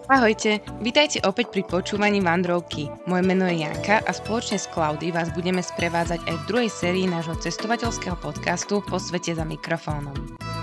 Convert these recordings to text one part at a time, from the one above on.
Ahojte, vítajte opäť pri počúvaní Vandrovky. Moje meno je Janka a spoločne s Klaudy vás budeme sprevádzať aj v druhej sérii nášho cestovateľského podcastu Po svete za mikrofónom.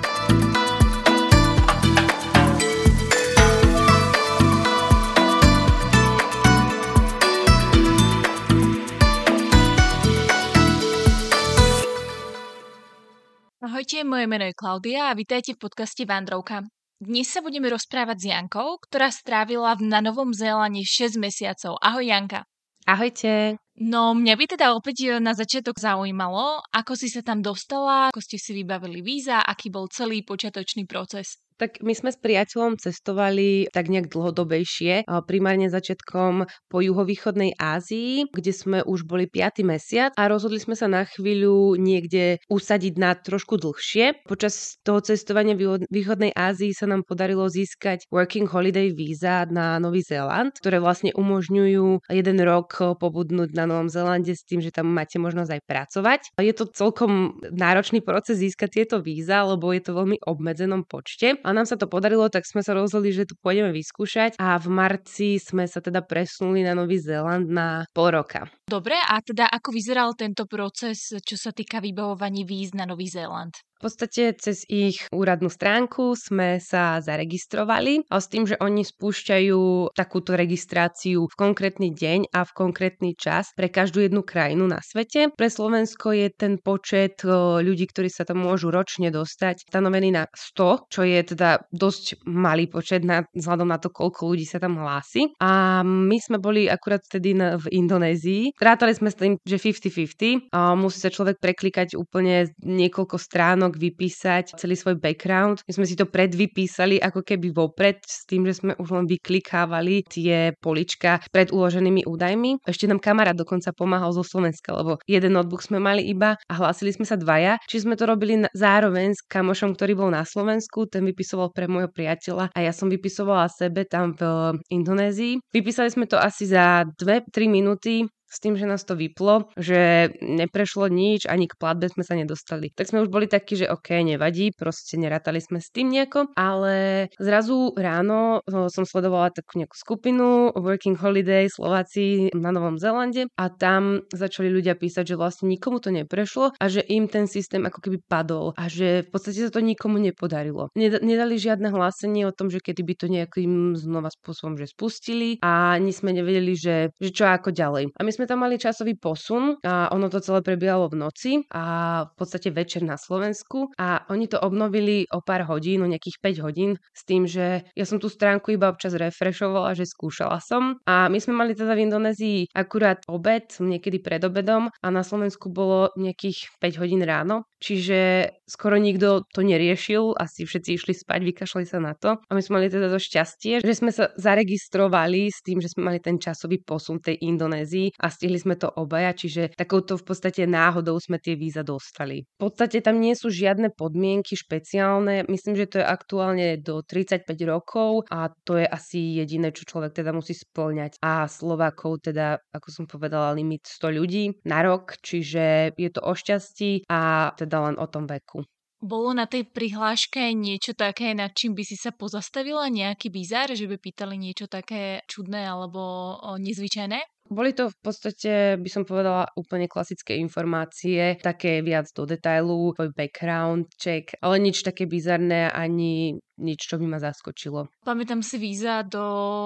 Ahojte, moje meno je Klaudia a vítajte v podcaste Vandrovka. Dnes sa budeme rozprávať s Jankou, ktorá strávila na Novom Zélande 6 mesiacov. Ahoj Janka. Ahojte. No, mňa by teda opäť na začiatok zaujímalo, ako si sa tam dostala, ako ste si vybavili víza, aký bol celý počiatočný proces. Tak my sme s priateľom cestovali tak nejak dlhodobejšie, primárne začiatkom po juhovýchodnej Ázii, kde sme už boli 5. mesiac a rozhodli sme sa na chvíľu niekde usadiť na trošku dlhšie. Počas toho cestovania v východnej Ázii sa nám podarilo získať Working Holiday víza na Nový Zéland, ktoré vlastne umožňujú 1 rok pobudnúť na Novom Zélande s tým, že tam máte možnosť aj pracovať. Je to celkom náročný proces získať tieto víza, lebo je to veľmi obmedzenom počte. A nám sa to podarilo, tak sme sa rozhodli, že to pôjdeme vyskúšať a v marci sme sa teda presunuli na Nový Zéland na pol roka. Dobre, a teda ako vyzeral tento proces, čo sa týka vybavovaní víz na Nový Zéland? V podstate cez ich úradnú stránku sme sa zaregistrovali a s tým, že oni spúšťajú takúto registráciu v konkrétny deň a v konkrétny čas pre každú jednu krajinu na svete. Pre Slovensko je ten počet ľudí, ktorí sa tam môžu ročne dostať, stanovený na 100, čo je teda dosť malý počet vzhľadom na to, koľko ľudí sa tam hlási. A my sme boli akurát vtedy v Indonézii. Rátali sme s tým, že 50-50. Musí sa človek preklikať úplne niekoľko stránok, vypísať celý svoj background. My sme si to predvypísali ako keby vopred s tým, že sme už len vyklikávali tie polička pred uloženými údajmi. Ešte nám kamarát dokonca pomáhal zo Slovenska, lebo jeden notebook sme mali iba a hlásili sme sa dvaja. Čiže sme to robili zároveň s kamošom, ktorý bol na Slovensku, ten vypisoval pre môjho priateľa a ja som vypisovala sebe tam v Indonézii. Vypísali sme to asi za 2-3 minúty, s tým, že nás to vyplo, že neprešlo nič, ani k platbe sme sa nedostali. Tak sme už boli takí, že OK, nevadí, proste nerátali sme s tým nejako, ale zrazu ráno som sledovala takú nejakú skupinu Working Holiday Slováci na Novom Zélande a tam začali ľudia písať, že vlastne nikomu to neprešlo a že im ten systém ako keby padol a že v podstate sa to nikomu nepodarilo. Nedali žiadne hlásenie o tom, že kedy by to nejakým znova spôsobom že spustili a ani sme nevedeli, že čo ako ďalej. A my sme tam mali časový posun a ono to celé prebiehalo v noci a v podstate večer na Slovensku a oni to obnovili o pár hodín, o nejakých 5 hodín s tým, že ja som tú stránku iba občas refreshovala, že skúšala som a my sme mali teda v Indonézii akurát obed, niekedy pred obedom a na Slovensku bolo nejakých 5 hodín ráno, čiže skoro nikto to neriešil, asi všetci išli spať, vykašľali sa na to a my sme mali teda to šťastie, že sme sa zaregistrovali s tým, že sme mali ten časový posun tej Indonézii a stihli sme to obaja, čiže takouto v podstate náhodou sme tie víza dostali. V podstate tam nie sú žiadne podmienky špeciálne, myslím, že to je aktuálne do 35 rokov a to je asi jediné, čo človek teda musí spĺňať. A Slovákov teda, ako som povedala, limit 100 ľudí na rok, čiže je to o šťastí a teda len o tom veku. Bolo na tej prihláške niečo také, nad čím by si sa pozastavila? Nejaký bizár, že by pýtali niečo také čudné alebo nezvyčajné? Boli to v podstate, by som povedala, úplne klasické informácie, také viac do detailu, background check, ale nič také bizarné ani nič, čo by ma zaskočilo. Pamätám si víza do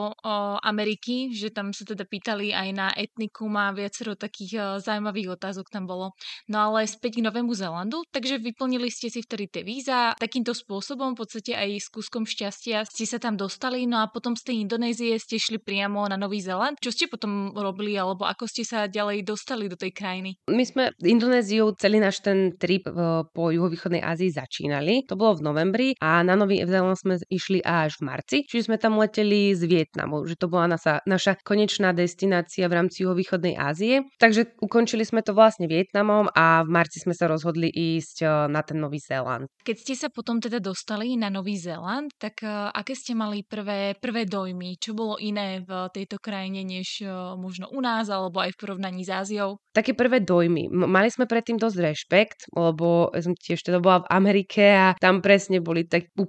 Ameriky, že tam sa teda pýtali aj na etnikum a viacero takých zaujímavých otázok tam bolo. No ale späť k Novému Zélandu, takže vyplnili ste si vtedy tie víza. Takýmto spôsobom, v podstate aj s kúskom šťastia ste sa tam dostali, no a potom z tej Indonézie ste šli priamo na Nový Zéland. Čo ste potom robili, alebo ako ste sa ďalej dostali do tej krajiny? My sme Indonéziu celý náš ten trip po juhovýchodnej Ázii začínali. To bolo v novembri a na Nový Zéland sme išli až v marci, čiže sme tam leteli z Vietnamu, že to bola naša konečná destinácia v rámci juhovýchodnej Ázie. Takže ukončili sme to vlastne Vietnamom a v marci sme sa rozhodli ísť na ten Nový Zéland. Keď ste sa potom teda dostali na Nový Zéland, tak aké ste mali prvé dojmy? Čo bolo iné v tejto krajine než možno u nás alebo aj v porovnaní s Áziou? Také prvé dojmy. Mali sme predtým dosť rešpekt, lebo som tiež teda bola v Amerike a tam presne boli tak úplne špeciálne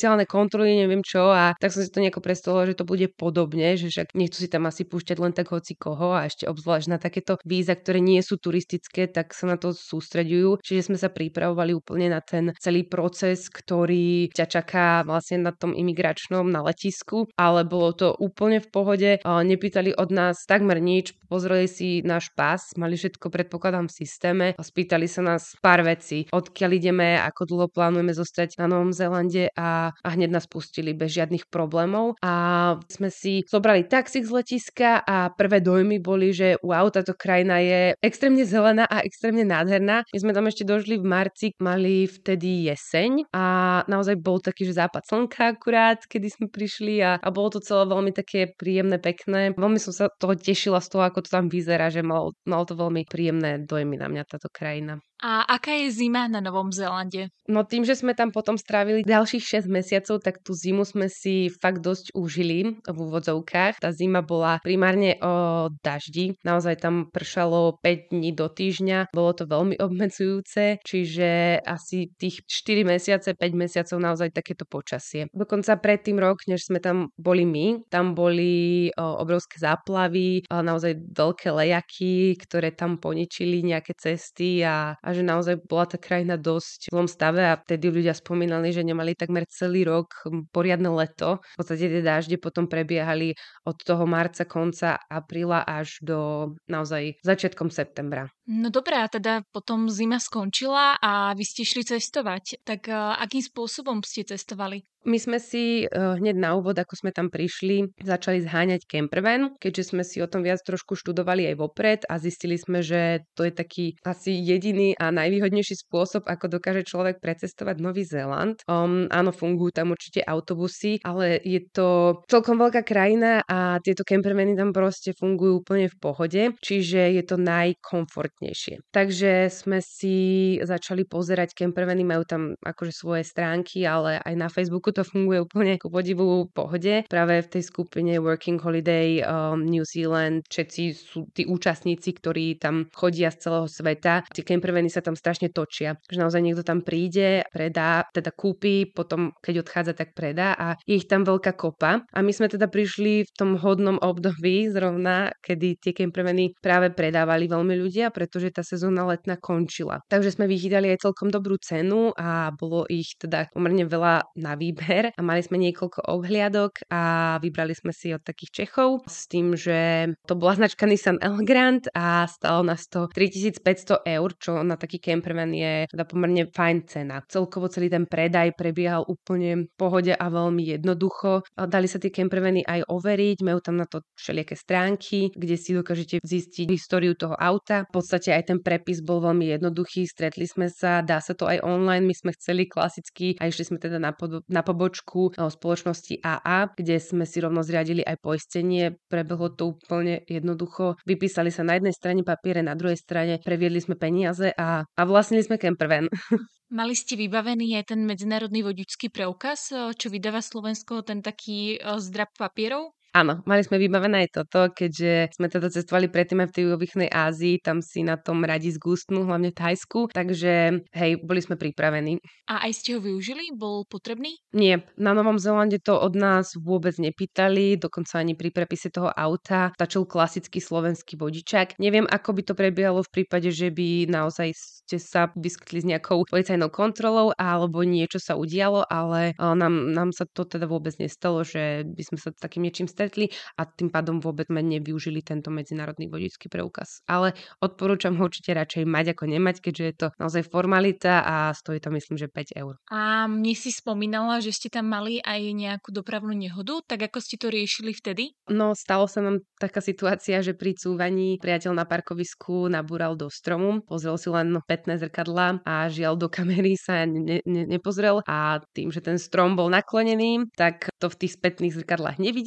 špeciálne kontroly, neviem čo, a tak som si to nejako predstavila, že to bude podobne, že však nechcú si tam asi púšťať len tak hoci koho a ešte obzvlášť na takéto víza, ktoré nie sú turistické, tak sa na to sústreďujú. Čiže sme sa pripravovali úplne na ten celý proces, ktorý ťa čaká vlastne na tom imigračnom na letisku, ale bolo to úplne v pohode. Nepýtali od nás takmer nič, pozreli si náš pás, mali všetko predpokladám v systéme a spýtali sa nás pár vecí, odkiaľ ideme, ako dlho plánujeme zostať na Novom Zélande a hneď nás pustili bez žiadnych problémov a sme si zobrali taxík z letiska a prvé dojmy boli, že wow, táto krajina je extrémne zelená a extrémne nádherná. My sme tam ešte došli v marci, mali vtedy jeseň a naozaj bol taký, že západ slnka akurát, kedy sme prišli a bolo to celé veľmi také príjemné, pekné. Veľmi som sa toho tešila z toho, ako to tam vyzerá, že malo to veľmi príjemné dojmy na mňa táto krajina. A aká je zima na Novom Zélande? No tým, že sme tam potom strávili ďalších 6 mesiacov, tak tú zimu sme si fakt dosť užili v úvodzovkách. Tá zima bola primárne o daždi. Naozaj tam pršalo 5 dní do týždňa. Bolo to veľmi obmedzujúce, čiže asi tých 4 mesiace, 5 mesiacov naozaj takéto počasie. Dokonca predtým rok, než sme tam boli my, tam boli obrovské záplavy, naozaj veľké lejaky, ktoré tam poničili nejaké cesty a že naozaj bola tá krajina dosť v zlom stave a vtedy ľudia spomínali, že nemali takmer celý rok poriadne leto. V podstate tie dážde potom prebiehali od toho marca, konca apríla až do naozaj začiatkom septembra. No dobré, a teda potom zima skončila a vy ste šli cestovať. Tak akým spôsobom ste cestovali? My sme si hneď na úvod, ako sme tam prišli, začali zháňať campervan, keďže sme si o tom viac trošku študovali aj vopred a zistili sme, že to je taký asi jediný a najvýhodnejší spôsob, ako dokáže človek precestovať Nový Zéland. Áno, fungujú tam určite autobusy, ale je to celkom veľká krajina a tieto campervany tam proste fungujú úplne v pohode, čiže je to najkomfortnejšie. Takže sme si začali pozerať campervany, majú tam akože svoje stránky, ale aj na Facebooku to funguje úplne ku podivu pohode. Práve v tej skupine Working Holiday New Zealand všetci sú tí účastníci, ktorí tam chodia z celého sveta. Tie campervany sa tam strašne točia. Že naozaj niekto tam príde, predá, teda kúpi, potom keď odchádza, tak predá a je ich tam veľká kopa. A my sme teda prišli v tom hodnom období zrovna, kedy tie campervany práve predávali veľmi ľudia, pretože tá sezóna letná končila. Takže sme vychytali aj celkom dobrú cenu a bolo ich teda pomerne veľa na výber a mali sme niekoľko obhliadok a vybrali sme si od takých Čechov s tým, že to bola značka Nissan Elgrand a stalo nás to 3500 eur, čo na taký campervan je teda pomerne fajn cena. Celkovo celý ten predaj prebiehal úplne v pohode a veľmi jednoducho. Dali sa tie campervany aj overiť, majú tam na to všelijaké stránky, kde si dokážete zistiť históriu toho auta. V podstate aj ten prepis bol veľmi jednoduchý, stretli sme sa, dá sa to aj online, my sme chceli klasicky a išli sme teda na pobočku spoločnosti AA, kde sme si rovno zriadili aj poistenie. Prebehlo to úplne jednoducho. Vypísali sa na jednej strane papiere, na druhej strane previedli sme peniaze a vlastnili sme campervan. Mali ste vybavený aj ten medzinárodný vodičský preukaz, čo vydáva Slovensko, ten taký zdrab papierov? Áno, mali sme vybavené aj toto, keďže sme teda cestovali predtým aj v tej juhovýchodnej Ázii, tam si na tom radi zgustnú, hlavne v Thajsku, takže hej, boli sme pripravení. A aj ste ho využili? Bol potrebný? Nie, na Novom Zélande to od nás vôbec nepýtali, dokonca ani pri prepise toho auta. Stačil klasický slovenský vodičák. Neviem, ako by to prebiehalo v prípade, že by naozaj ste sa vyskytli s nejakou policajnou kontrolou alebo niečo sa udialo, ale nám sa to teda vôbec nestalo, že by sme sa s takým niečím stretli a tým pádom vôbec sme nevyužili tento medzinárodný vodičský preukaz. Ale odporúčam ho určite radšej mať ako nemať, keďže je to naozaj formalita a stojí to myslím, že 5 eur. A mne si spomínala, že ste tam mali aj nejakú dopravnú nehodu, tak ako ste to riešili vtedy? No, stalo sa nám taká situácia, že pri cúvaní priateľ na parkovisku nabúral do stromu, pozrel si len pätné zrkadlá a žiaľ do kamery sa nepozrel a tým, že ten strom bol naklonený, tak to v tých spätných zrkadlách nevidel a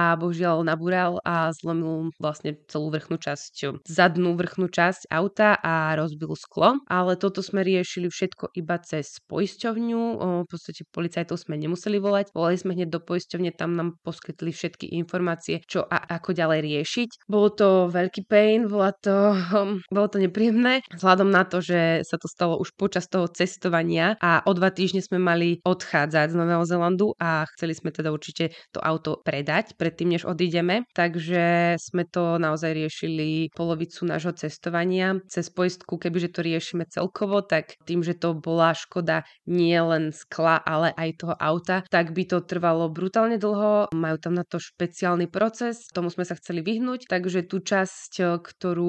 a bohužiaľ nabúral a zlomil vlastne celú zadnú vrchnú časť auta a rozbil sklo. Ale toto sme riešili všetko iba cez poisťovňu. V podstate policajtov sme nemuseli volať. Volali sme hneď do poisťovne, tam nám poskytli všetky informácie, čo a ako ďalej riešiť. Bolo to veľký pain, bolo to nepríjemné, vzhľadom na to, že sa to stalo už počas toho cestovania a o 2 týždne sme mali odchádzať z Nového Zélandu a chceli sme teda určite to auto predať predtým, než odídeme. Takže sme to naozaj riešili polovicu nášho cestovania cez poistku, kebyže to riešime celkovo, tak tým, že to bola škoda nie len skla, ale aj toho auta, tak by to trvalo brutálne dlho. Majú tam na to špeciálny proces, tomu sme sa chceli vyhnúť, takže tú časť,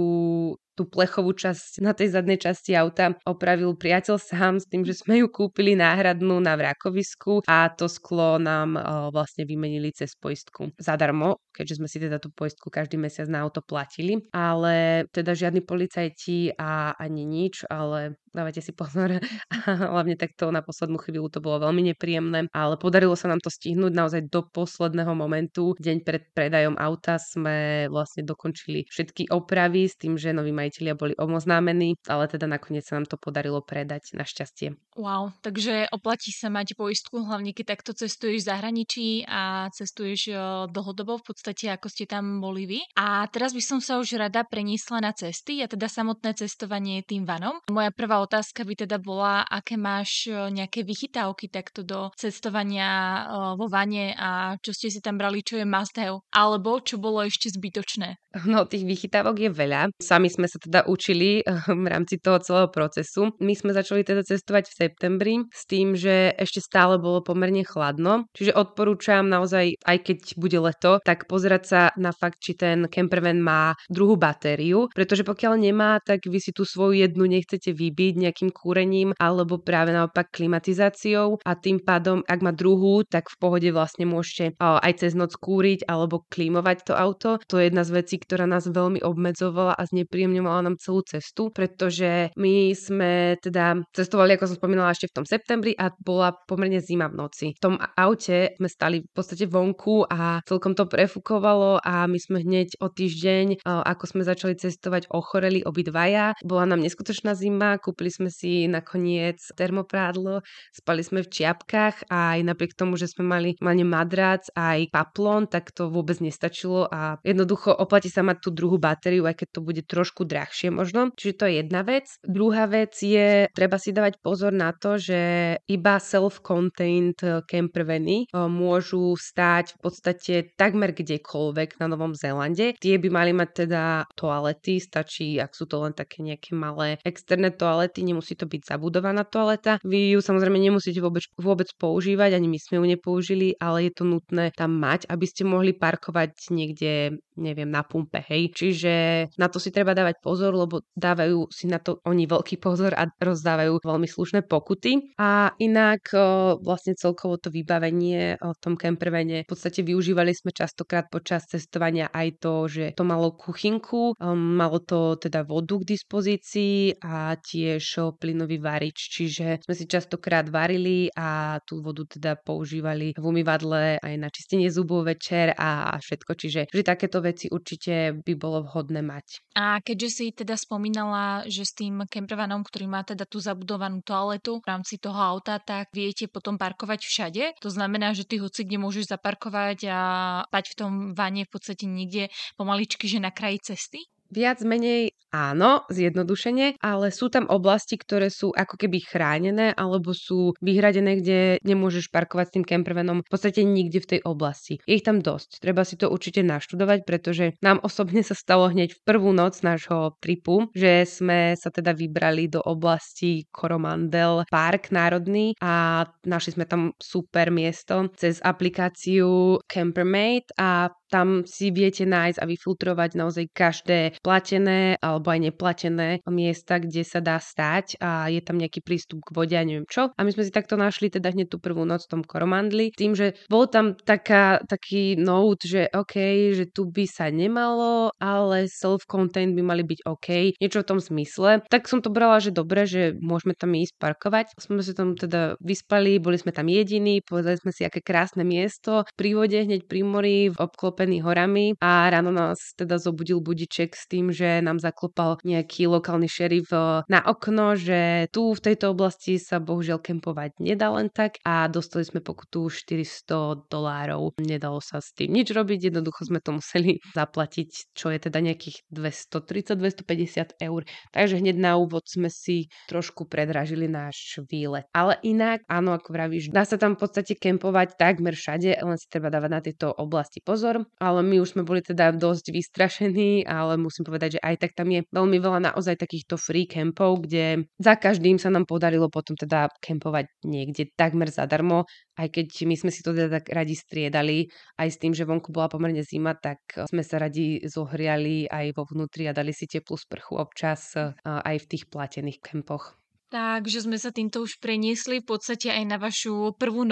tú plechovú časť na tej zadnej časti auta opravil priateľ sám s tým, že sme ju kúpili náhradnú na vrakovisku a to sklo nám vlastne vymenili cez poistku zadarmo, keďže sme si teda tú poistku každý mesiac na auto platili, ale teda žiadni policajti a ani nič, ale dávajte si pozor. Hlavne takto na poslednú chvíľu to bolo veľmi nepríjemné, ale podarilo sa nám to stihnúť naozaj do posledného momentu. Deň pred predajom auta sme vlastne dokončili všetky opravy s tým, že noví majitelia boli oboznámení, ale teda nakoniec sa nám to podarilo predať našťastie. Wow, takže oplatí sa mať poistku, hlavne keď takto cestuješ v zahraničí a cestuješ dlhodobo v podstate, ako ste tam boli vy. A teraz by som sa už rada preniesla na cesty a teda samotné cestovanie tým vanom. Moja prvá otázka by teda bola, aké máš nejaké vychytávky takto do cestovania vo vane a čo ste si tam brali, čo je must have, alebo čo bolo ešte zbytočné? No, tých vychytávok je veľa. Sami sme sa teda učili v rámci toho celého procesu. My sme začali teda cestovať v septembri s tým, že ešte stále bolo pomerne chladno. Čiže odporúčam naozaj, aj keď bude leto, tak pozerať sa na fakt, či ten campervan má druhú batériu, pretože pokiaľ nemá, tak vy si tú svoju jednu nechcete vybiť nejakým kúrením alebo práve naopak klimatizáciou a tým pádom, ak má druhú, tak v pohode vlastne môžete aj cez noc kúriť alebo klímovať to auto. To je jedna z vecí, ktorá nás veľmi obmedzovala a znepríjemňovala nám celú cestu, pretože my sme teda cestovali, ako som spomínala, ešte v tom septembri a bola pomerne zima v noci. V tom aute sme stali v podstate vonku a celkom to prefúkovalo a my sme hneď o týždeň, ako sme začali cestovať, ochoreli obidvaja. Bola nám neskutočná zima, kúpili sme si nakoniec termoprádlo, spali sme v čiapkách a aj napriek tomu, že sme mali madrac aj paplón, tak to vôbec nestačilo a jednoducho oplatí sa mať tú druhú batériu, aj keď to bude trošku drahšie možno. Čiže to je jedna vec. Druhá vec je, treba si dávať pozor na to, že iba self-contained campervany môžu stáť v podstate takmer kdekoľvek na Novom Zélande. Tie by mali mať teda toalety, stačí, ak sú to len také nejaké malé externé toalety, nemusí to byť zabudovaná toaleta. Vy ju samozrejme nemusíte vôbec používať, ani my sme ju nepoužili, ale je to nutné tam mať, aby ste mohli parkovať niekde, neviem, na pumpe, hej. Čiže na to si treba dávať pozor, lebo dávajú si na to oni veľký pozor a rozdávajú veľmi slušné pokuty. A inak vlastne celkovo to vybavenie v tom campervane v podstate využívali sme častokrát počas cestovania aj to, že to malo kuchynku, malo to teda vodu k dispozícii a tiež plynový varič, čiže sme si častokrát varili a tú vodu teda používali v umývadle aj na čistenie zubov večer a všetko, čiže takéto veci určite by bolo vhodné mať. A keďže si teda spomínala, že s tým campervanom, ktorý má teda tú zabudovanú toaletu v rámci toho auta, tak viete potom parkovať všade? To znamená, že ty hoci kde môžeš zaparkovať a spať v tom vane v podstate niekde pomaličky, že na kraji cesty? Viac menej áno, zjednodušene, ale sú tam oblasti, ktoré sú ako keby chránené alebo sú vyhradené, kde nemôžeš parkovať s tým campervanom v podstate nikde v tej oblasti. Je ich tam dosť, treba si to určite naštudovať, pretože nám osobne sa stalo hneď v prvú noc nášho tripu, že sme sa teda vybrali do oblasti Coromandel Park národný a našli sme tam super miesto cez aplikáciu Campermate a tam si viete nájsť a vyfiltrovať naozaj každé platené alebo aj neplatené miesta, kde sa dá stáť a je tam nejaký prístup k vode a neviem čo. A my sme si takto našli teda hneď tú prvú noc v tom Koromandli, tým, že bol tam taký note, že OK, že tu by sa nemalo, ale self-contained by mali byť OK, niečo v tom zmysle. Tak som to brala, že dobre, že môžeme tam ísť parkovať. Sme sa tam teda vyspali, boli sme tam jediní, povedali sme si, aké krásne miesto, pri vode, hneď pri mori, obklopený horami a ráno nás teda zobudil budiček s tým, že nám zaklopal nejaký lokálny šerif na okno, že tu v tejto oblasti sa bohužiaľ kempovať nedá len tak a dostali sme pokutu $400. Nedalo sa s tým nič robiť, jednoducho sme to museli zaplatiť, čo je teda nejakých 230-250 eur. Takže hneď na úvod sme si trošku predražili náš výlet. Ale inak, áno, ako vravíš, dá sa tam v podstate kempovať takmer všade, len si treba dávať na tieto oblasti pozor. Ale my už sme boli teda dosť vystrašení, ale musím povedať, že aj tak tam je veľmi veľa naozaj takýchto free kempov, kde za každým sa nám podarilo potom teda kempovať niekde takmer zadarmo, aj keď my sme si to teda tak radi striedali, aj s tým, že vonku bola pomerne zima, tak sme sa radi zohriali aj vo vnútri a dali si teplú sprchu občas aj v tých platených kempoch. Takže sme sa týmto už preniesli v podstate aj na vašu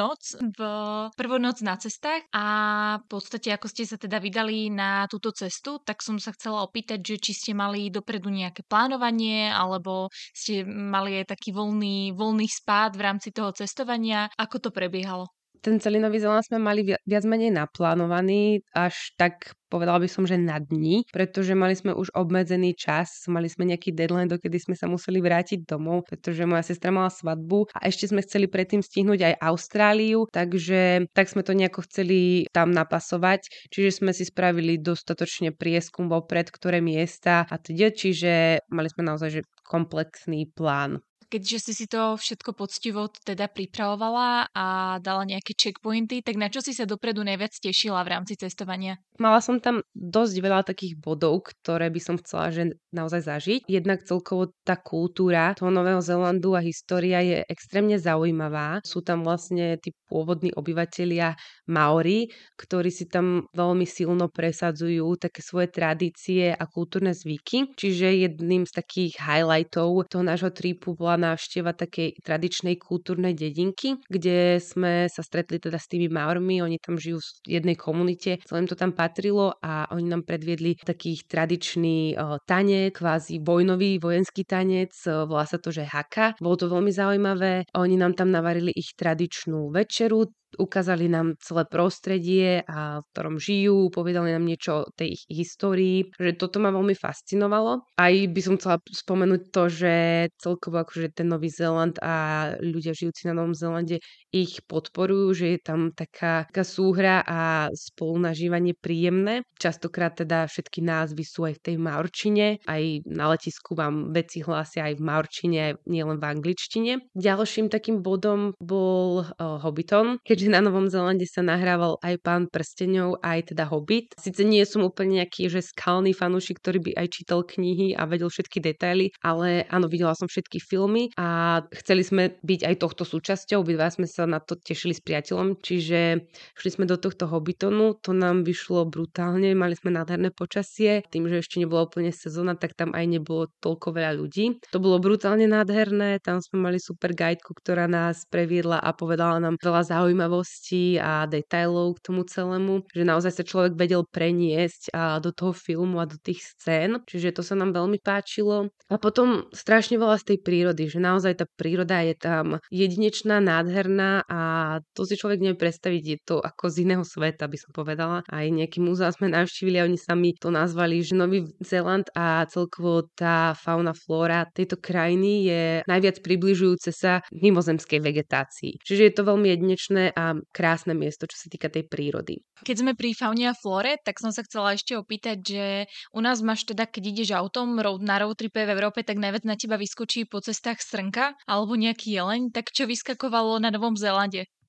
prvú noc na cestách a v podstate ako ste sa teda vydali na túto cestu, tak som sa chcela opýtať, že či ste mali dopredu nejaké plánovanie alebo ste mali aj taký voľný spád v rámci toho cestovania. Ako to prebiehalo? Ten celý Nový Zéland sme mali viac menej naplánovaný, až tak povedala by som, že na dni, pretože mali sme už obmedzený čas, mali sme nejaký deadline, dokedy sme sa museli vrátiť domov, pretože moja sestra mala svadbu a ešte sme chceli predtým stihnúť aj Austráliu, takže tak sme to nejako chceli tam napasovať, čiže sme si spravili dostatočne prieskum vopred, ktoré miesta a teda, čiže mali sme naozaj že komplexný plán. Keďže si to všetko poctivo teda pripravovala a dala nejaké checkpointy, tak na čo si sa dopredu najviac tešila v rámci cestovania? Mala som tam dosť veľa takých bodov, ktoré by som chcela že naozaj zažiť. Jednak celkovo tá kultúra toho Nového Zélandu a história je extrémne zaujímavá. Sú tam vlastne tí pôvodní obyvatelia Maori, ktorí si tam veľmi silno presadzujú také svoje tradície a kultúrne zvyky. Čiže jedným z takých highlightov toho nášho tripu bola návšteva takej tradičnej kultúrnej dedinky, kde sme sa stretli teda s tými Maormi, oni tam žijú v jednej komunite, celým to tam patrilo a oni nám predviedli taký tradičný tanec, kvázi vojnový vojenský tanec, volá sa to, že haka. Bolo to veľmi zaujímavé, oni nám tam navarili ich tradičnú večeru, ukázali nám celé prostredie, v ktorom žijú, povedali nám niečo o tej ich histórii, že toto ma veľmi fascinovalo. Aj by som chcela spomenúť to, že celkovo akože ten Nový Zéland a ľudia žijúci na Novom Zélande ich podporujú, že je tam taká súhra a spolunažívanie príjemné. Častokrát teda všetky názvy sú aj v tej maorčine, aj na letisku vám veci hlásia aj v maorčine, nielen v angličtine. Ďalším takým bodom bol Hobbiton, keďže na Novom Zélande sa nahrával aj Pán prsteňov, aj teda Hobbit. Sice nie som úplne nejaký že skalný fanúšik, ktorý by aj čítal knihy a vedel všetky detaily, ale áno, videla som všetky filmy a chceli sme byť aj tohto súčasťou, obidva sme sa na to tešili s priateľom, čiže šli sme do tohto Hobbitonu, to nám vyšlo brutálne, mali sme nádherné počasie, tým, že ešte nebola úplne sezóna, tak tam aj nebolo toľko veľa ľudí. To bolo brutálne nádherné, tam sme mali super guideku, ktorá nás previedla a povedala nám veľa zaujímavostí a detailov k tomu celému, že naozaj sa človek vedel preniesť do toho filmu a do tých scén, čiže to sa nám veľmi páčilo. A potom strašne veľa z tej prírody, že naozaj tá príroda je tam jedinečná, nádherná a to si človek nevie predstaviť, je to ako z iného sveta, by som povedala. Aj nejaký múzea sme navštívili a oni sami to nazvali, že Nový Zéland a celkovo tá fauna, flóra tejto krajiny je najviac približujúce sa mimozemskej vegetácii. Čiže je to veľmi jedinečné a krásne miesto, čo sa týka tej prírody. Keď sme pri faune a flóre, tak som sa chcela ešte opýtať, že u nás máš teda, keď ideš autom na roadtripe v Európe, tak najviac na teba vyskočí po cestách srnka alebo nejaký jeleň, tak čo vyskakovalo na Novom Zélande?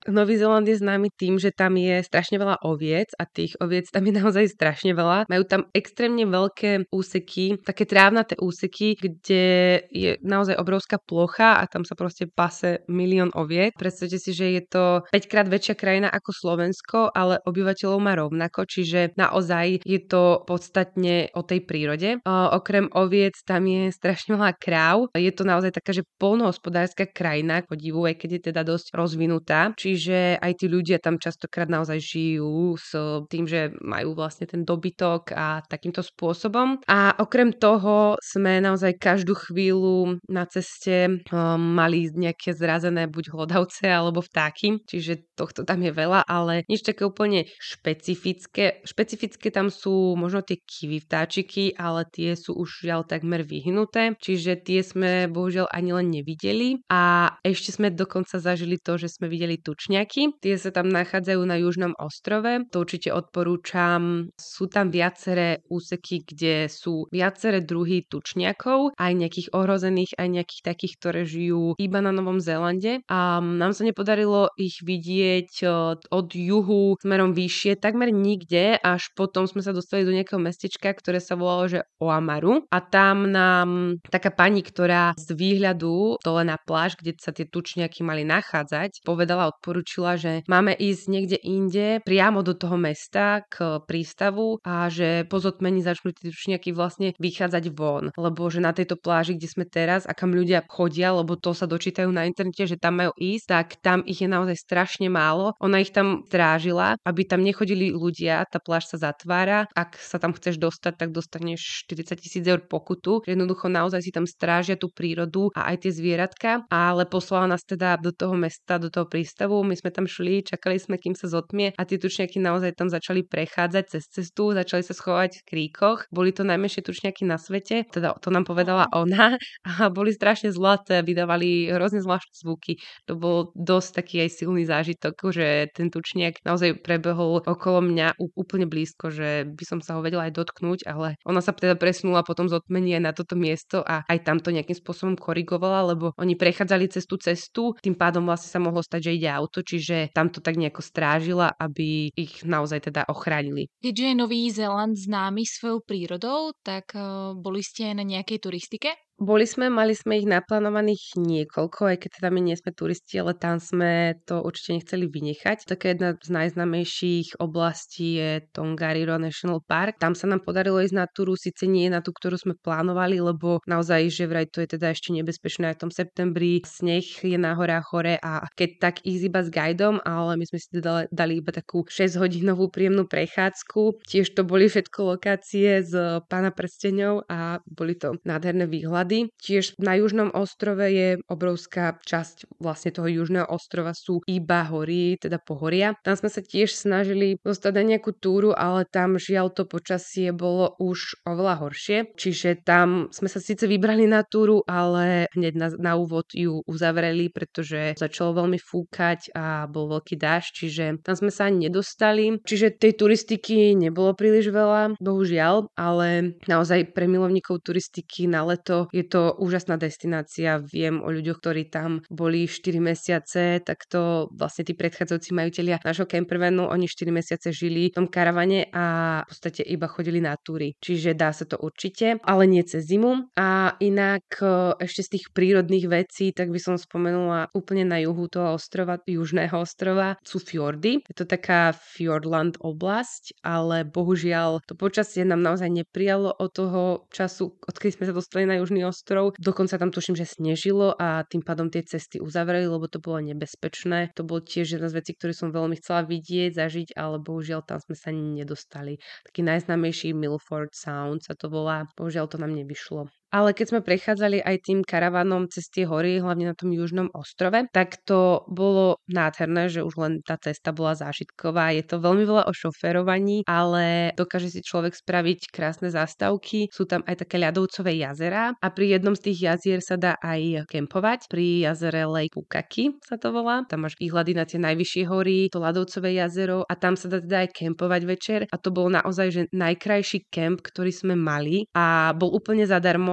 Nový Zéland je známy tým, že tam je strašne veľa oviec a tých oviec tam je naozaj strašne veľa. Majú tam extrémne veľké úseky, také trávnaté úseky, kde je naozaj obrovská plocha a tam sa proste pase milión oviec. Predstavte si, že je to 5 krát väčšia krajina ako Slovensko, ale obyvateľov má rovnako, čiže naozaj je to podstatne o tej prírode. Okrem oviec tam je strašne veľa kráv. Je to naozaj taká, že poľnohospodárska krajina, podivu, aj keď je teda dosť rozvinutá. Čiže aj tí ľudia tam častokrát naozaj žijú s tým, že majú vlastne ten dobytok a takýmto spôsobom. A okrem toho sme naozaj každú chvíľu na ceste mali nejaké zrazené buď hlodavce alebo vtáky, čiže tohto tam je veľa, ale nič také úplne špecifické. Špecifické tam sú možno tie kiwi vtáčiky, ale tie sú už žiaľ takmer vyhnuté, čiže tie sme bohužiaľ ani len nevideli. A ešte sme dokonca zažili to, že sme videli tučniaky. Tie sa tam nachádzajú na južnom ostrove. To určite odporúčam. Sú tam viaceré úseky, kde sú viaceré druhy tučniakov, aj nejakých ohrozených, aj nejakých takých, ktoré žijú iba na Novom Zélande. A nám sa nepodarilo ich vidieť od juhu smerom vyššie takmer nikde, až potom sme sa dostali do nejakého mestečka, ktoré sa volalo, že Oamaru. A tam nám taká pani, ktorá z výhľadu dole na pláž, kde sa tie tučniaky mali nachádzať, povedala, odporúčila, že máme ísť niekde inde, priamo do toho mesta k prístavu a že po zotmení začnú tie tučniaky vlastne vychádzať von. Lebo že na tejto pláži, kde sme teraz a kam ľudia chodia, lebo to sa dočítajú na internete, že tam majú ísť, tak tam ich je naozaj strašne málo. Ona ich tam strážila, aby tam nechodili ľudia, tá pláž sa zatvára. Ak sa tam chceš dostať, tak dostaneš 40 000 eur pokutu. Jednoducho naozaj si tam strážia tú prírodu a aj tie zvieratka, ale poslala nás teda do toho mesta, do toho prístavu. My sme tam šli, čakali sme, kým sa zotmie a tie tučniaky naozaj tam začali prechádzať cez cestu, začali sa schovať v kríkoch. Boli to najmenšie tučniaky na svete, teda to nám povedala ona a boli strašne zlaté, vydávali hrozne zvláštne zvuky. To bol dosť taký aj silný zážitok, že ten tučniak naozaj prebehol okolo mňa úplne blízko, že by som sa ho vedela aj dotknúť, ale ona sa teda presunula potom zotmenie na toto miesto a aj tam to nejakým spôsobom korigovala, lebo oni prechádzali cez tú cestu, tým pádom vlastne sa mohlo stať, že ide auto, čiže tam to tak nejako strážila, aby ich naozaj teda ochránili. Keďže je Nový Zéland známy svojou prírodou, tak boli ste aj na nejakej turistike? Mali sme ich naplánovaných niekoľko, aj keď teda my nie sme turisti, ale tam sme to určite nechceli vynechať. Taká jedna z najznámejších oblastí je Tongariro National Park. Tam sa nám podarilo ísť na túru, síce nie na tú, ktorú sme plánovali, lebo naozaj, že vraj to je teda ešte nebezpečné aj v tom septembri. Sneh je na horách hore a keď tak ísť iba s guidom, ale my sme si teda dali iba takú 6-hodinovú príjemnú prechádzku. Tiež to boli všetko lokácie z Pána prsteňov a boli to nádherné výhľady. Tiež na južnom ostrove je obrovská časť vlastne toho južného ostrova sú iba hory, teda pohoria. Tam sme sa tiež snažili dostať na nejakú túru, ale tam žiaľ to počasie bolo už oveľa horšie. Čiže tam sme sa síce vybrali na túru, ale hneď na úvod ju uzavreli, pretože začalo veľmi fúkať a bol veľký dážď, čiže tam sme sa ani nedostali. Čiže tej turistiky nebolo príliš veľa, bohužiaľ, ale naozaj pre milovníkov turistiky na leto je to úžasná destinácia. Viem o ľuďoch, ktorí tam boli 4 mesiace, tak to vlastne tí predchádzajúci majitelia nášho campervanu, oni 4 mesiace žili v tom karavane a v podstate iba chodili na túry. Čiže dá sa to určite, ale nie cez zimu. A inak ešte z tých prírodných vecí, tak by som spomenula úplne na juhu toho ostrova, južného ostrova, sú fjordy. Je to taká fjordland oblasť, ale bohužiaľ to počasie nám naozaj neprijalo od toho času, odkedy sme sa dostali na južný ostrov. Dokonca tam tuším, že snežilo a tým pádom tie cesty uzavreli, lebo to bolo nebezpečné. To bol tiež jedna z vecí, ktoré som veľmi chcela vidieť, zažiť, ale bohužiaľ tam sme sa ani nedostali. Taký najznámejší Milford Sound sa to volá. Bohužiaľ to nám nevyšlo. Ale keď sme prechádzali aj tým karavanom cez tie hory, hlavne na tom južnom ostrove, tak to bolo nádherné, že už len tá cesta bola zážitková. Je to veľmi veľa o šoférovaní, ale dokáže si človek spraviť krásne zástavky. Sú tam aj také ľadovcové jazerá a pri jednom z tých jazier sa dá aj kempovať. Pri jazere Lake Pukaki sa to volá. Tam máš výhľady na tie najvyššie hory, to ľadovcové jazero a tam sa dá teda aj kempovať večer a to bol naozaj že najkrajší kemp, ktorý sme mali a bol úplne zadarmo.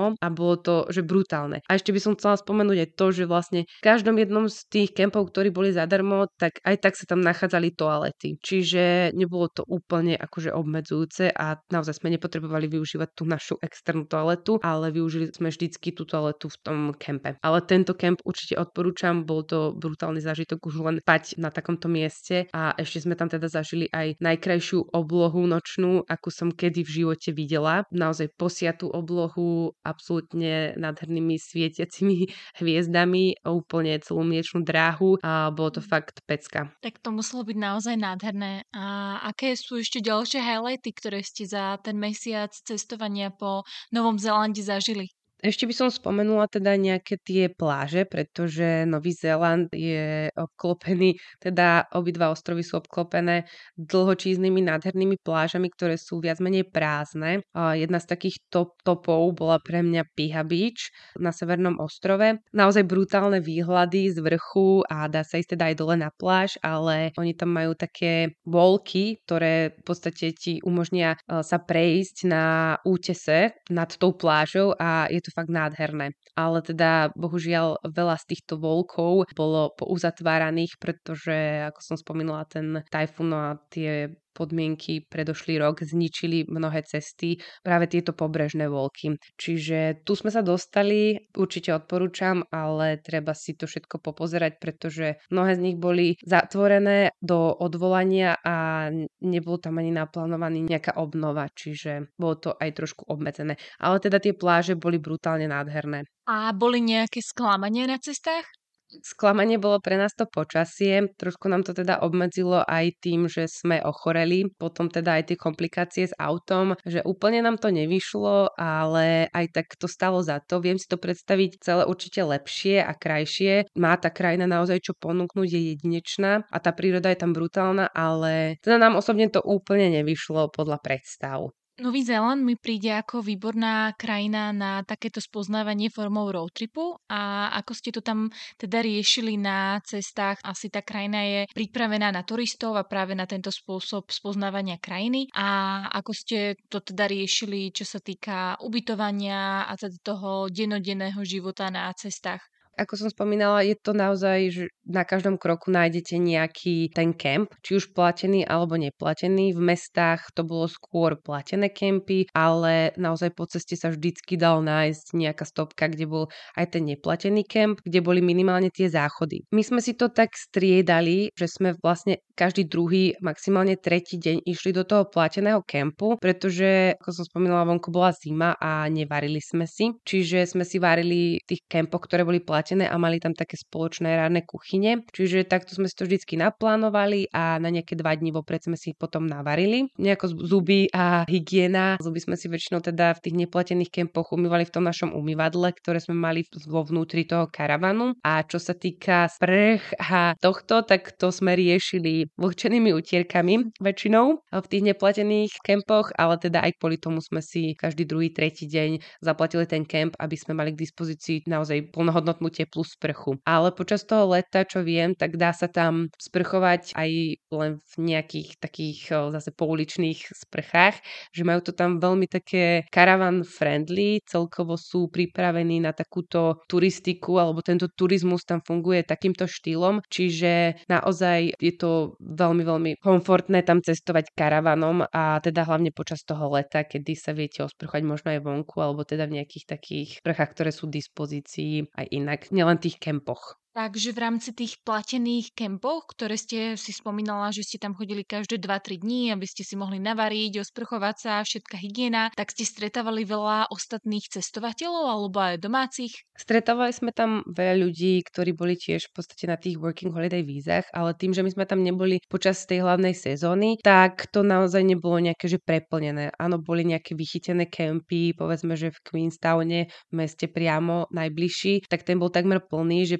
zadarmo a bolo to, že brutálne. A ešte by som chcela spomenúť aj to, že vlastne v každom jednom z tých kempov, ktorí boli zadarmo, tak aj tak sa tam nachádzali toalety. Čiže nebolo to úplne akože obmedzujúce a naozaj sme nepotrebovali využívať tú našu externú toaletu, ale využili sme vždycky tú toaletu v tom kempe. Ale tento kemp určite odporúčam, bol to brutálny zážitok už len spať na takomto mieste a ešte sme tam teda zažili aj najkrajšiu oblohu nočnú, akú som kedy v živote videla. Naozaj posiatú oblohu, absolútne nádhernými svietiacimi hviezdami, úplne celú mliečnú dráhu a bolo to fakt pecka. Tak to muselo byť naozaj nádherné. A aké sú ešte ďalšie highlighty, ktoré ste za ten mesiac cestovania po Novom Zélande zažili? Ešte by som spomenula teda nejaké tie pláže, pretože Nový Zéland je obklopený, teda obidva ostrovy sú obklopené dlhočíznymi nádhernými plážami, ktoré sú viac menej prázdne. A jedna z takých topov bola pre mňa Piha Beach na severnom ostrove. Naozaj brutálne výhľady z vrchu a dá sa ísť teda aj dole na pláž, ale oni tam majú také volky, ktoré v podstate ti umožnia sa prejsť na útese nad tou plážou a je to fakt nádherné. Ale teda bohužiaľ veľa z týchto volkov bolo pouzatváraných, pretože ako som spomínala ten tajfún a tie podmienky predošlý rok zničili mnohé cesty, práve tieto pobrežné volky. Čiže tu sme sa dostali, určite odporúčam, ale treba si to všetko popozerať, pretože mnohé z nich boli zatvorené do odvolania a nebol tam ani naplánovaný nejaká obnova, čiže bolo to aj trošku obmedzené. Ale teda tie pláže boli brutálne nádherné. A boli nejaké sklamania na cestách? Sklamanie bolo pre nás to počasie, trošku nám to teda obmedzilo aj tým, že sme ochoreli, potom teda aj tie komplikácie s autom, že úplne nám to nevyšlo, ale aj tak to stalo za to. Viem si to predstaviť celé určite lepšie a krajšie. Má tá krajina naozaj čo ponúknuť, je jedinečná a tá príroda je tam brutálna, ale teda nám osobne to úplne nevyšlo podľa predstav. Nový Zéland mi príde ako výborná krajina na takéto spoznávanie formou roadtripu a ako ste to tam teda riešili na cestách, asi tá krajina je pripravená na turistov a práve na tento spôsob spoznávania krajiny a ako ste to teda riešili, čo sa týka ubytovania a teda toho dennodenného života na cestách. Ako som spomínala, je to naozaj, že na každom kroku nájdete nejaký ten kemp, či už platený alebo neplatený. V mestách to bolo skôr platené kempy, ale naozaj po ceste sa vždycky dal nájsť nejaká stopka, kde bol aj ten neplatený kemp, kde boli minimálne tie záchody. My sme si to tak striedali, že sme vlastne každý druhý, maximálne tretí deň išli do toho plateného kempu, pretože, ako som spomínala, vonku bola zima a nevarili sme si. Čiže sme si varili v tých kempoch, ktoré boli platené a mali tam také spoločné ranné kuchyne. Čiže takto sme si to vždycky naplánovali a na nejaké 2 dní vopred sme si ich potom navarili. Nejako zuby a hygiena. Zuby sme si väčšinou teda v tých neplatených kempoch umývali v tom našom umývadle, ktoré sme mali vo vnútri toho karavanu. A čo sa týka sprch a tohto, tak to sme riešili vlhčenými utierkami väčšinou v tých neplatených kempoch, ale teda aj kvôli tomu sme si každý druhý, tretí deň zaplatili ten kemp, aby sme mali k dispozícii naozaj plnohodnotnú teplú sprchu. Ale počas toho leta, čo viem, tak dá sa tam sprchovať aj len v nejakých takých zase pouličných sprchách, že majú to tam veľmi také caravan friendly, celkovo sú pripravení na takúto turistiku, alebo tento turizmus tam funguje takýmto štýlom, čiže naozaj je to veľmi, veľmi komfortné tam cestovať karavanom a teda hlavne počas toho leta, kedy sa viete osprchovať možno aj vonku alebo teda v nejakých takých sprchách, ktoré sú v dispozícii aj inak, nielen tých kempoch. Takže v rámci tých platených kempov, ktoré ste si spomínala, že ste tam chodili každé 2-3 dní, aby ste si mohli navariť, osprchovať sa, všetká hygiena, tak ste stretávali veľa ostatných cestovateľov alebo aj domácich? Stretávali sme tam veľa ľudí, ktorí boli tiež v podstate na tých working holiday vízach, ale tým, že my sme tam neboli počas tej hlavnej sezóny, tak to naozaj nebolo nejaké že preplnené. Áno, boli nejaké vychytené kempy, povedzme, že v Queenstowne, v meste priamo najbližší, tak ten bol takmer plný, že pomaly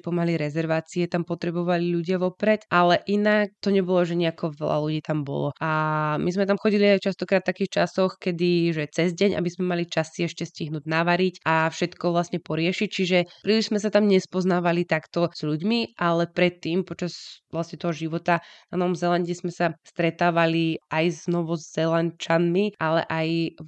rezervácie tam potrebovali ľudia vopred, ale inak to nebolo, že nejako veľa ľudí tam bolo. A my sme tam chodili aj častokrát v takých časoch, kedy, že cez deň, aby sme mali čas si ešte stihnúť navariť a všetko vlastne poriešiť, čiže príliš sme sa tam nespoznávali takto s ľuďmi, ale predtým počas vlastne toho života na Novom Zélande sme sa stretávali aj s Novozélandčanmi, ale aj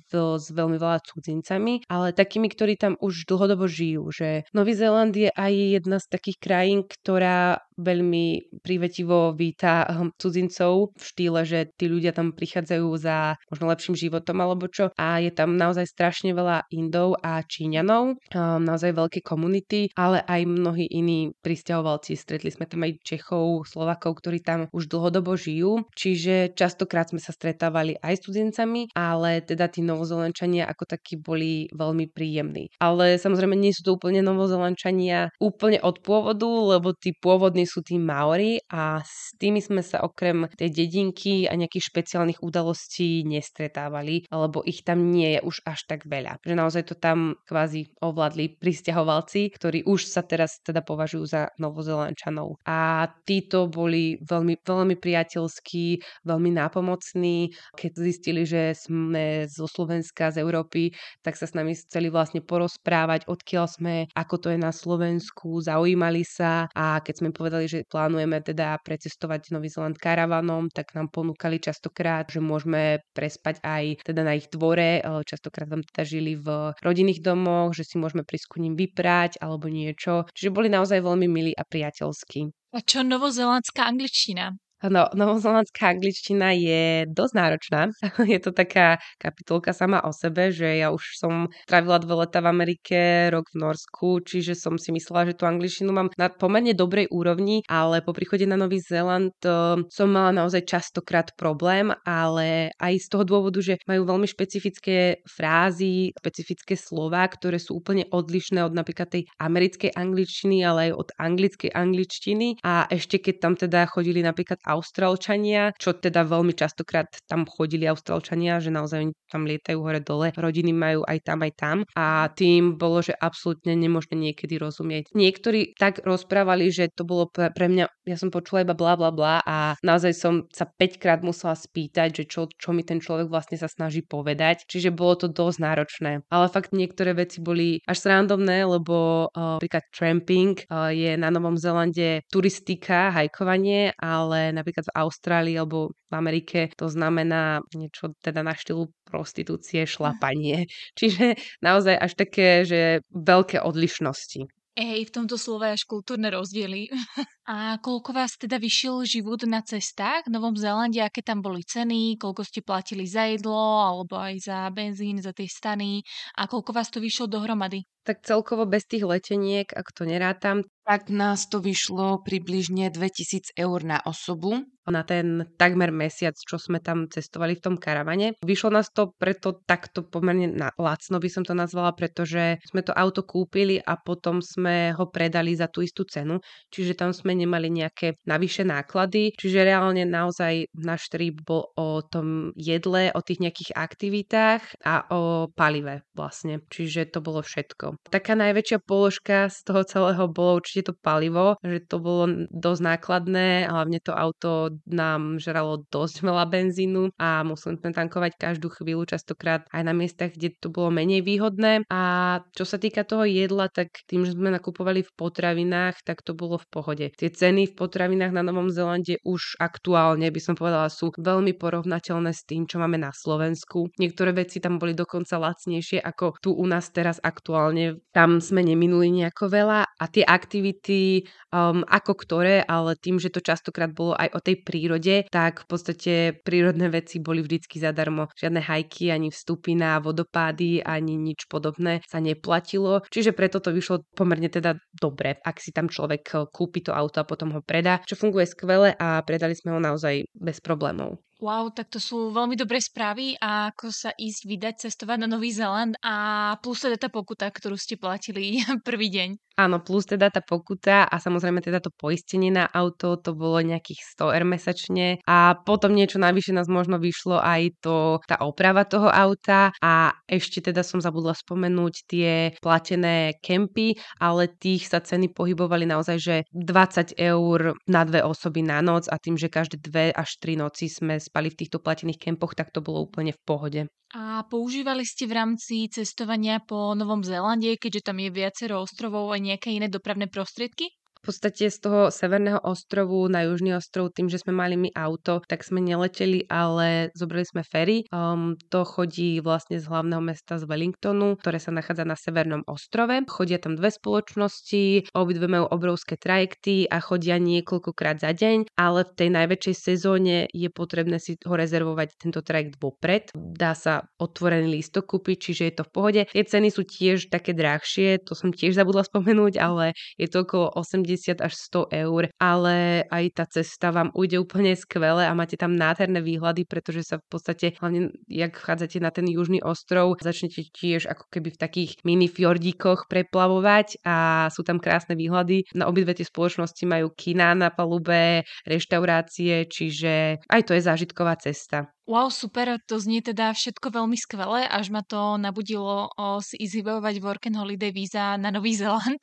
s veľmi veľa cudzincami, ale takými, ktorí tam už dlhodobo žijú, že Nový Zéland je aj jedna z takých krajín, ktorá veľmi prívetivo víta cudzincov v štýle, že tí ľudia tam prichádzajú za možno lepším životom alebo čo a je tam naozaj strašne veľa Indov a Číňanov, naozaj veľké komunity, ale aj mnohí iní prisťahovalci. Stretli sme tam aj Čechov, Slovakov, ktorí tam už dlhodobo žijú, čiže častokrát sme sa stretávali aj s cudzincami, ale teda tí Novozélandčania ako takí boli veľmi príjemní. Ale samozrejme nie sú to úplne Novozélandčania úplne od pôvodu, lebo tí pôvodní sú tí Maori a s tými sme sa okrem tej dedinky a nejakých špeciálnych udalostí nestretávali, lebo ich tam nie je už až tak veľa. Že naozaj to tam kvázi ovládli prisťahovalci, ktorí už sa teraz teda považujú za Novozélandčanov. A títo boli veľmi, veľmi priateľskí, veľmi nápomocní. Keď zistili, že sme zo Slovenska, z Európy, tak sa s nami chceli vlastne porozprávať, odkiaľ sme, ako to je na Slovensku, zaujímali sa a keď sme povedali, že plánujeme teda precestovať Nový Zéland karavanom, tak nám ponúkali častokrát, že môžeme prespať aj teda na ich dvore, častokrát tam teda žili v rodinných domoch, že si môžeme prísť ku ním vyprať alebo niečo. Čiže boli naozaj veľmi milí a priateľskí. A čo novozélandská angličtina? No, novozélandská angličtina je dosť náročná. Je to taká kapitolka sama o sebe, že ja už som trávila 2 leta v Amerike, rok v Norsku, čiže som si myslela, že tú angličtinu mám na pomerne dobrej úrovni, ale po príchode na Nový Zéland som mala naozaj častokrát problém, ale aj z toho dôvodu, že majú veľmi špecifické frázy, špecifické slová, ktoré sú úplne odlišné od napríklad tej americkej angličtiny, ale aj od anglickej angličtiny a ešte keď tam teda chodili napríklad Austrálčania, čo teda veľmi častokrát tam chodili Austrálčania, že naozaj oni tam lietajú hore-dole, rodiny majú aj tam a tým bolo, že absolútne nemôžeme niekedy rozumieť. Niektorí tak rozprávali, že to bolo pre mňa, ja som počula iba bla bla bla a naozaj som sa 5-krát musela spýtať, že čo mi ten človek vlastne sa snaží povedať, čiže bolo to dosť náročné. Ale fakt niektoré veci boli až srandovné, lebo napríklad tramping je na Novom Zélande turistika, hajkovanie, ale napríklad v Austrálii alebo v Amerike to znamená niečo teda na štýlu prostitúcie, šlapanie. Čiže naozaj až také, že veľké odlišnosti. V tomto slove až kultúrne rozdiely. A koľko vás teda vyšiel život na cestách v Novom Zélande? Aké tam boli ceny? Koľko ste platili za jedlo? Alebo aj za benzín, za tie stany? A koľko vás to vyšlo dohromady? Tak celkovo bez tých leteniek, ak to nerátam, tak nás to vyšlo približne 2000 eur na osobu na ten takmer mesiac, čo sme tam cestovali v tom karavane. Vyšlo nás to preto takto pomerne lacno by som to nazvala, pretože sme to auto kúpili a potom sme ho predali za tú istú cenu, čiže tam sme nemali nejaké navyše náklady, čiže reálne naozaj náš trip bol o tom jedle, o tých nejakých aktivitách a o palive vlastne, čiže to bolo všetko. Taká najväčšia položka z toho celého bolo určite to palivo, že to bolo dosť nákladné, hlavne to auto nám žralo dosť veľa benzínu a museli sme tankovať každú chvíľu, častokrát aj na miestach, kde to bolo menej výhodné. A čo sa týka toho jedla, tak tým, že sme nakupovali v potravinách, tak to bolo v pohode. Tie ceny v potravinách na Novom Zélande už aktuálne, by som povedala, sú veľmi porovnateľné s tým, čo máme na Slovensku. Niektoré veci tam boli dokonca lacnejšie ako tu u nás teraz aktuálne. Tam sme neminuli nejako veľa a tie aktivity ako ktoré, ale tým, že to častokrát bolo aj o tej prírode, tak v podstate prírodné veci boli vždycky zadarmo. Žiadne hajky, ani vstupy na vodopády, ani nič podobné sa neplatilo. Čiže preto to vyšlo pomerne teda dobre, ak si tam človek kúpi to auto a potom ho predá, čo funguje skvele a predali sme ho naozaj bez problémov. Wow, tak to sú veľmi dobré správy a ako sa ísť vydať, cestovať na Nový Zéland a plus teda tá pokuta, ktorú ste platili prvý deň. Áno, plus teda tá pokuta a samozrejme teda to poistenie na auto, to bolo nejakých 100 € mesačne a potom niečo navyše nás možno vyšlo aj tá oprava toho auta a ešte teda som zabudla spomenúť tie platené kempy, ale tých sa ceny pohybovali naozaj, že 20 € na 2 osoby na noc a tým, že každé 2 až 3 noci sme spali v týchto platených kempoch, tak to bolo úplne v pohode. A používali ste v rámci cestovania po Novom Zélande, keďže tam je viacero ostrovov a nejaké iné dopravné prostriedky? V podstate z toho severného ostrovu na južný ostrov, tým, že sme mali my auto, tak sme neleteli, ale zobrali sme ferry. To chodí vlastne z hlavného mesta z Wellingtonu, ktoré sa nachádza na severnom ostrove. Chodia tam 2 spoločnosti, obidve majú obrovské trajekty a chodia niekoľkokrát za deň, ale v tej najväčšej sezóne je potrebné si ho rezervovať tento trajekt vopred. Dá sa otvorený lístok kúpiť, čiže je to v pohode. Tie ceny sú tiež také drahšie, to som tiež zabudla spomenúť, ale je to okolo 80 až 100 €, ale aj tá cesta vám ujde úplne skvele a máte tam nádherné výhľady, pretože sa v podstate, hlavne jak vchádzate na ten južný ostrov, začnete tiež ako keby v takých mini fjordíkoch preplavovať a sú tam krásne výhľady. Na obidve tie spoločnosti majú kina na palube, reštaurácie, čiže aj to je zážitková cesta. Wow, super, to znie teda všetko veľmi skvelé, až ma to nabudilo si ísť vybavovať work and holiday víza na Nový Zéland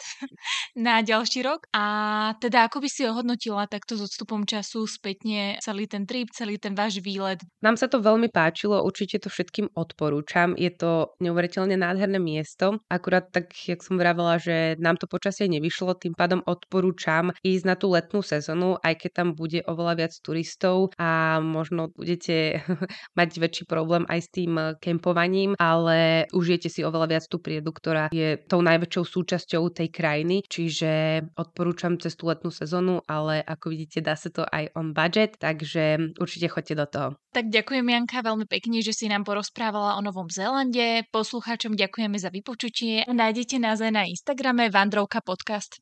na ďalší rok. A teda ako by si ohodnotila takto s odstupom času spätne celý ten trip, celý ten váš výlet? Nám sa to veľmi páčilo, určite to všetkým odporúčam. Je to neuveriteľne nádherné miesto. Akurát tak, jak som vravela, že nám to počasie nevyšlo, tým pádom odporúčam ísť na tú letnú sezónu, aj keď tam bude oveľa viac turistov a možno budete mať väčší problém aj s tým kempovaním, ale užijete si oveľa viac tú prírodu, ktorá je tou najväčšou súčasťou tej krajiny, čiže odporúčam cez tú letnú sezónu, ale ako vidíte, dá sa to aj on budget, takže určite choďte do toho. Tak ďakujem, Janka, veľmi pekne, že si nám porozprávala o Novom Zélande. Poslucháčom ďakujeme za vypočutie a nájdete nás aj na Instagrame Vandrovka podcast.